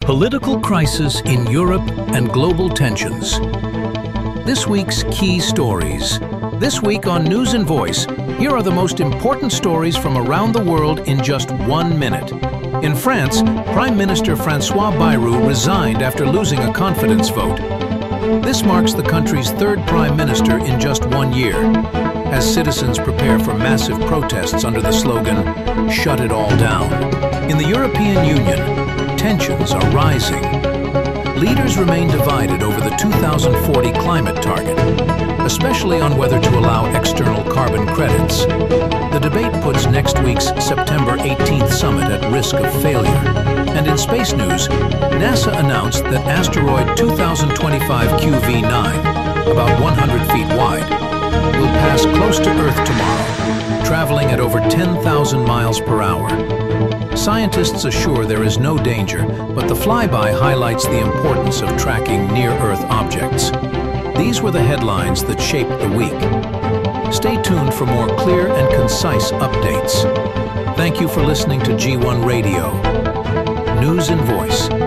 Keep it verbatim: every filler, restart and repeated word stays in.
Political crisis in Europe and global tensions. This week's key stories. This week on News and Voice, here are the most important stories from around the world in just one minute. In France, Prime Minister François Bayrou resigned after losing a confidence vote. This marks the country's third prime minister in just one year, as citizens prepare for massive protests under the slogan, "Shut it all down." In the European Union, tensions are rising. Leaders remain divided over the two thousand forty climate target, especially on whether to allow external carbon credits. The debate puts next week's September eighteenth summit at risk of failure. And in space news, NASA announced that asteroid two thousand twenty-five Q V nine, about one hundred feet wide, will pass close to Earth tomorrow, traveling at over ten thousand miles per hour. Scientists assure there is no danger, but the flyby highlights the importance of tracking near-Earth objects. These were the headlines that shaped the week. Stay tuned for more clear and concise updates. Thank you for listening to G one Radio. News and Voice.